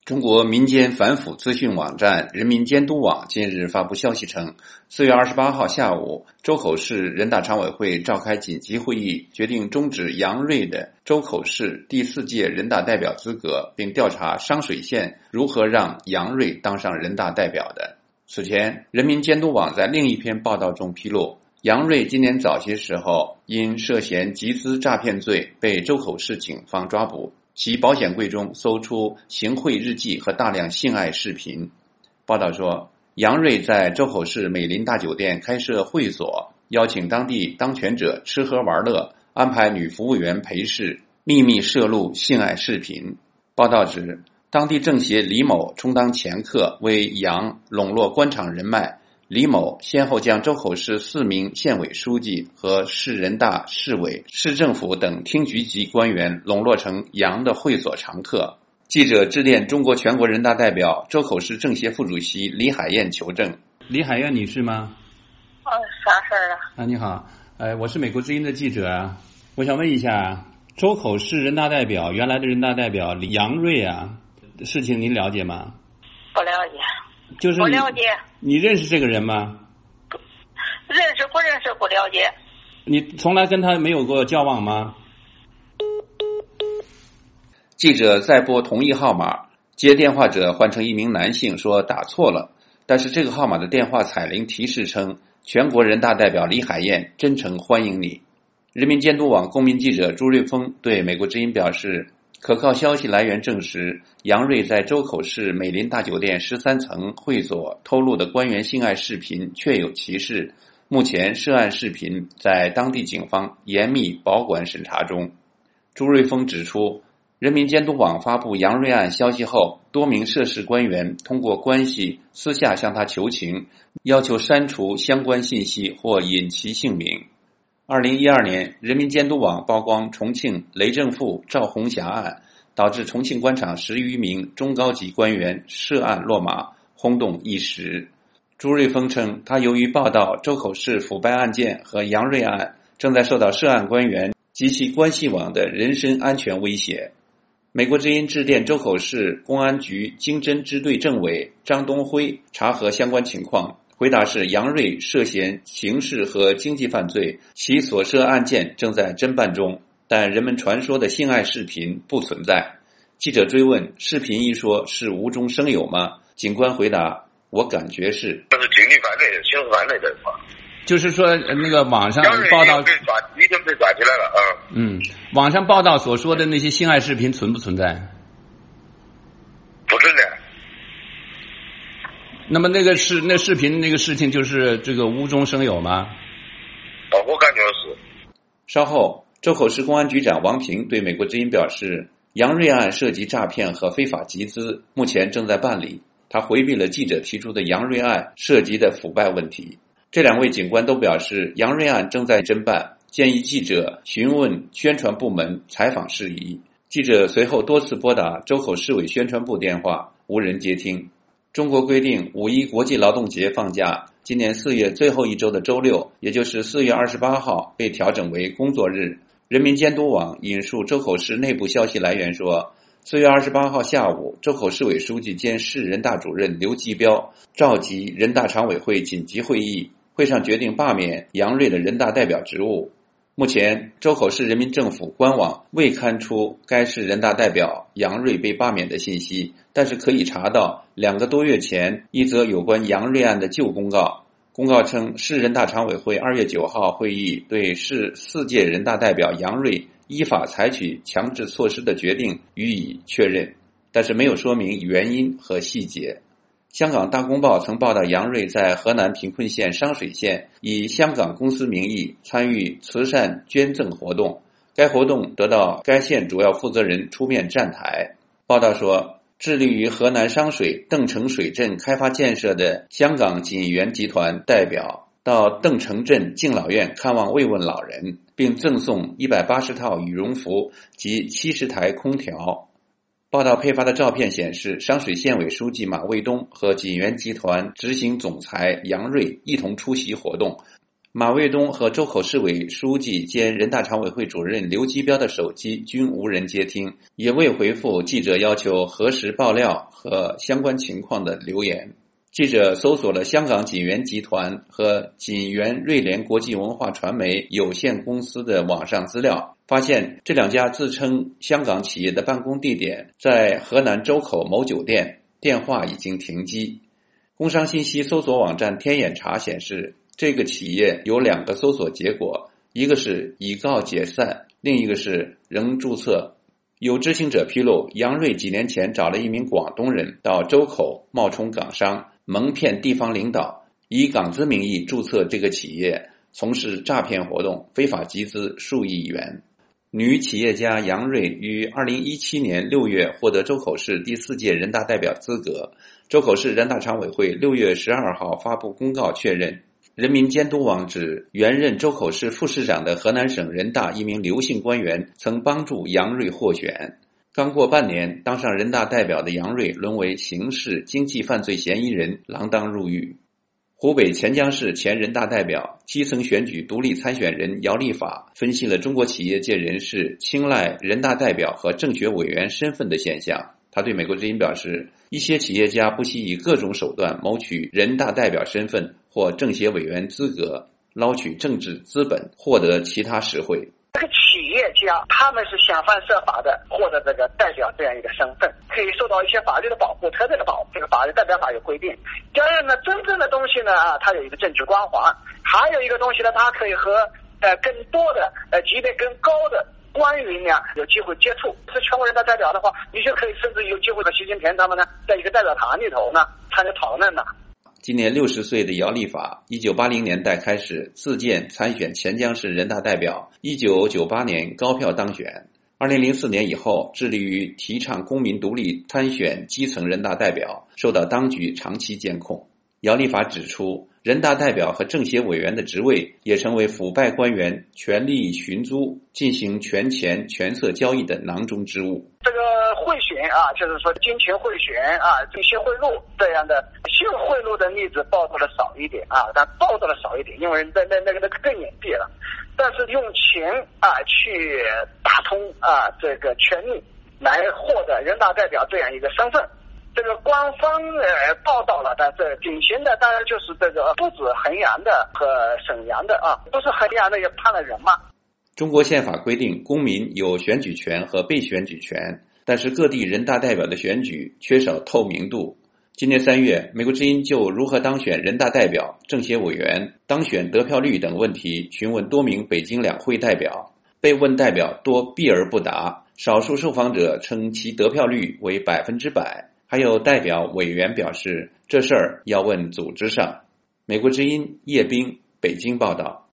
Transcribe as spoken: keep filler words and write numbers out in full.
中国民间反腐资讯网站人民监督网近日发布消息称，四月二十八号下午，周口市人大常委会召开紧急会议，决定终止杨锐的周口市第四届人大代表资格，并调查商水县如何让杨锐当上人大代表的。此前，人民监督网在另一篇报道中披露，杨锐今年早些时候因涉嫌集资诈骗罪被周口市警方抓捕，其保险柜中搜出行贿日记和大量性爱视频。报道说，杨锐在周口市美林大酒店开设会所，邀请当地当权者吃喝玩乐，安排女服务员陪侍，秘密摄录性爱视频。报道指，当地政协李某充当掮客，为杨笼络官场人脉。李某先后将周口市四名县委书记和市人大、市委、市政府等厅局级官员笼络成杨的会所常客。记者致电中国全国人大代表、周口市政协副主席李海燕求证。李海燕女士吗？ 啊，啥事儿啊？ 啊，你好，呃，我是美国之音的记者啊，我想问一下，周口市人大代表原来的人大代表杨锐啊，事情您了解吗？ 不了解。 就是不了解。 你认识这个人吗？ 认识不认识不了解。 你从来跟他没有过交往吗？记者再拨同一号码，接电话者换成一名男性，说打错了，但是这个号码的电话彩铃提示称，全国人大代表李海燕真诚欢迎你。人民监督网公民记者朱瑞峰对美国之音表示，可靠消息来源证实，杨锐在周口市美林大酒店十三层会所透露的官员性爱视频确有其事，目前涉案视频在当地警方严密保管审查中。朱瑞峰指出，人民监督网发布杨锐案消息后，多名涉事官员通过关系私下向他求情，要求删除相关信息或隐其姓名。二零一二年，人民监督网曝光重庆雷正富、赵红霞案，导致重庆官场十余名中高级官员涉案落马，轰动一时。朱瑞峰称，他由于报道周口市腐败案件和杨锐案，正在受到涉案官员及其关系网的人身安全威胁。美国之音致电周口市公安局经侦支队政委张东辉查核相关情况，回答是杨锐涉嫌刑事和经济犯罪，其所涉案件正在侦办中，但人们传说的性爱视频不存在。记者追问，视频一说是无中生有吗？警官回答，我感觉是。 这是经济犯罪、刑事犯罪的话。 就是说那个网上报道被抓，已经被抓起来了啊。 嗯，网上报道所说的那些性爱视频存不存在？ 不存在。 那么那个是那视频那个事情就是这个无中生有吗？ 哦，我感觉是。 稍后，周口市公安局长王平对美国之音表示，杨锐案涉及诈骗和非法集资，目前正在办理。他回避了记者提出的杨锐案涉及的腐败问题。这两位警官都表示，杨锐案正在侦办，建议记者询问宣传部门采访事宜。记者随后多次拨打周口市委宣传部电话，无人接听。中国规定五一国际劳动节放假，今年四月最后一周的周六，也就是四月二十八号被调整为工作日。人民监督网引述周口市内部消息来源说，四月二十八号下午，周口市委书记兼市人大主任刘继标召集人大常委会紧急会议，会上决定罢免杨锐的人大代表职务。目前，周口市人民政府官网未刊出该市人大代表杨锐被罢免的信息，但是可以查到两个多月前一则有关杨锐案的旧公告。公告称，市人大常委会二月九号会议对市四届人大代表杨锐依法采取强制措施的决定予以确认，但是没有说明原因和细节。香港大公报曾报道杨锐在河南贫困县商水县以香港公司名义参与慈善捐赠活动，该活动得到该县主要负责人出面站台。报道说，致力于河南商水邓城水镇开发建设的香港锦源集团代表到邓城镇敬老院看望慰问老人，并赠送一百八十套羽绒服及七十台空调。报道配发的照片显示，商水县委书记马卫东和锦源集团执行总裁杨锐一同出席活动。 马卫东和周口市委书记兼人大常委会主任刘基彪的手机均无人接听，也未回复记者要求核实爆料和相关情况的留言。记者搜索了香港锦源集团和锦源瑞联国际文化传媒有限公司的网上资料，发现这两家自称香港企业的办公地点在河南周口某酒店，电话已经停机。工商信息搜索网站天眼查显示，这个企业有两个搜索结果，一个是已告解散，另一个是仍注册。有知情者披露，杨瑞几年前找了一名广东人到周口冒充港商，蒙骗地方领导，以港资名义注册这个企业，从事诈骗活动，非法集资数亿元。女企业家杨瑞于二零一七年六月获得周口市第四届人大代表资格。周口市人大常委会六月十二号发布公告确认，人民监督网指原任周口市副市长的河南省人大一名刘姓官员曾帮助杨瑞获选。刚过半年，当上人大代表的杨瑞沦为刑事经济犯罪嫌疑人，锒铛入狱。湖北潜江市前人大代表、基层选举独立参选人姚立法分析了中国企业界人士青睐人大代表和政协委员身份的现象。他对美国之音表示，一些企业家不惜以各种手段谋取人大代表身份或政协委员资格，捞取政治资本，获得其他实惠。 这个企业家他们是想方设法的获得这个代表这样一个身份，可以受到一些法律的保护，特别的保护。这个法律代表法有规定。第二呢，真正的东西呢啊，它有一个政治光环，还有一个东西呢，它可以和呃更多的呃级别更高的官员呢有机会接触。是全国人大代表的话，你就可以甚至有机会和习近平他们呢在一个代表团里头呢参与讨论呢。 今年六十岁的姚立法，一九八零年代开始自荐参选潜江市人大代表，一九九八年高票当选。二零零四年以后，致力于提倡公民独立参选基层人大代表，受到当局长期监控。姚立法指出，人大代表和政协委员的职位也成为腐败官员权力寻租、进行权钱权色交易的囊中之物。 这个贿选啊，就是说金钱贿选啊，这些贿赂这样的性贿赂的例子报道的少一点啊，但报道的少一点，因为那那那个那个更隐蔽了。但是用钱啊去打通啊这个权力来获得人大代表这样一个身份。这个官方呃报道了，但是典型的当然就是这个不止衡阳的和沈阳的啊，不是衡阳的也判了人嘛。 中国宪法规定，公民有选举权和被选举权，但是各地人大代表的选举缺少透明度。今年三月，美国之音就如何当选人大代表、政协委员、当选得票率等问题询问多名北京两会代表，被问代表多避而不答，少数受访者称其得票率为百分之百。还有代表委员表示，这事儿要问组织上。美国之音叶冰，北京报道。